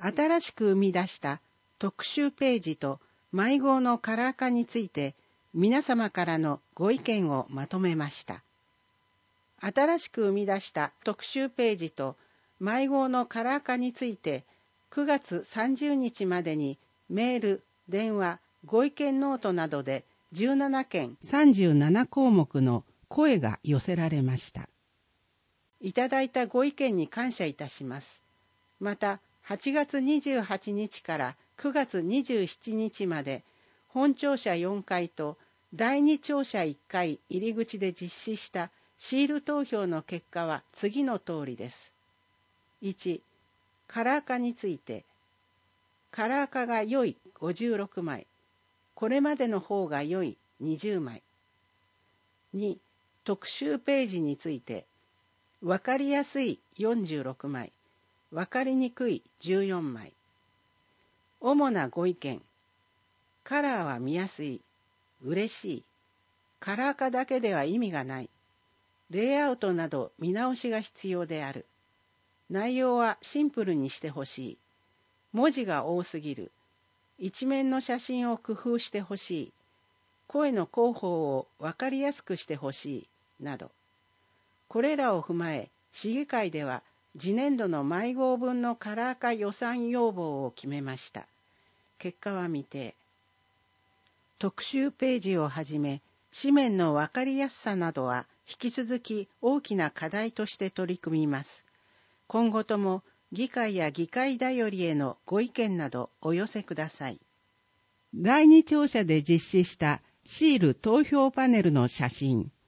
新しく生み出した特集ページと迷子のカラー化について皆様からのご意見をまとめました。新しく生み出した特集ページと迷子のカラー化について9月30日までにメール、電話、ご意見ノートなどで17件37項目の声が寄せられました。いただいたご意見に感謝いたします。また、8月28日から9月27日まで本庁舎4階と第2庁舎1階入り口で実施したシール投票の結果は次の通りです。1、カラー化について、カラー化が良い56枚、これまでの方が良い20枚。2、特集ページについて、わかりやすい46枚、わかりにくい14枚。主なご意見、カラーは見やすい、嬉しい、カラー化だけでは意味がない、レイアウトなど見直しが必要である、内容はシンプルにしてほしい、文字が多すぎる、一面の写真を工夫してほしい、声の広報をわかりやすくしてほしい、など。これらを踏まえ、市議会では次年度の迷子分のカラー化予算要望を決めました。結果は未定。特集ページをはじめ、紙面のわかりやすさなどは引き続き大きな課題として取り組みます。今後とも議会や議会だよりへのご意見などお寄せください。第2庁舎で実施したシール投票パネルの写真。